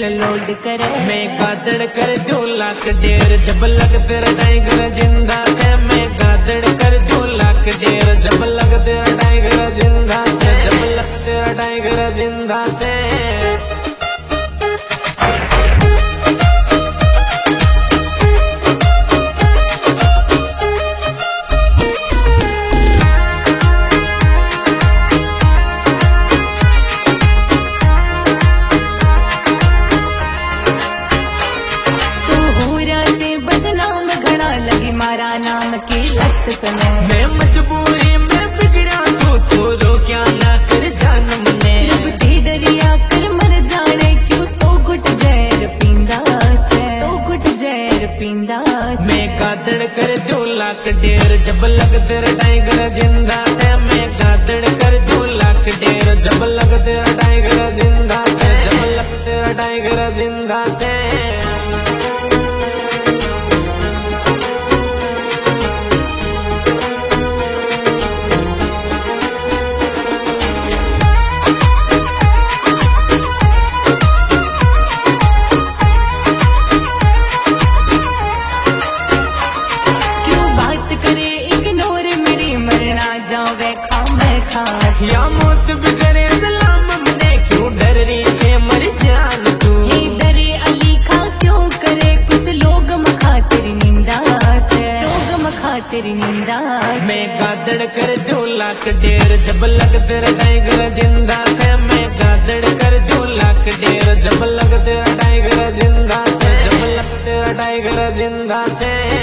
Full load करे। मैं गादड़ कर दूं लाख डेर जब लग तेरा टाइगर जिंदा से। मैं गादड़ कर दूं लाख डेर जब लग तेरा टाइगर जिंदा से। जब लग तेरा टाइगर जिंदा से। लगी मारा नाम की लत तने। मैं मजबूरी में बिगड़ा सो तो क्या ना कर जानम ने। डूबती दरिया कर मर जाने क्यों तो गुट जहर पींदा से। तो गुट जहर पींदा से। मैं गादड़ कर दूं लाख डेर जब लग तेरा टाइगर जिंदा से। मैं गादड़ कर दूं लाख डेर जब लग तेरा टाइगर जिंदा से। जब लग तेरा टाइगर जिंदा से। या मौत भी करे सलाम मने क्यों डर रही से मर जान तू। डरे अली खा क्यों करे कुछ लोग मखा तेरी निंदा से। लोग मखा तेरी निंदा से। मैं गादड़ कर दूं लाख डेर जब लग तेरा टाइगर जिंदा से। मैं गादड़ कर दूं लाख डेर जब लग तेरा टाइगर जिंदा से। जब लग तेरा टाइगर जिंदा से।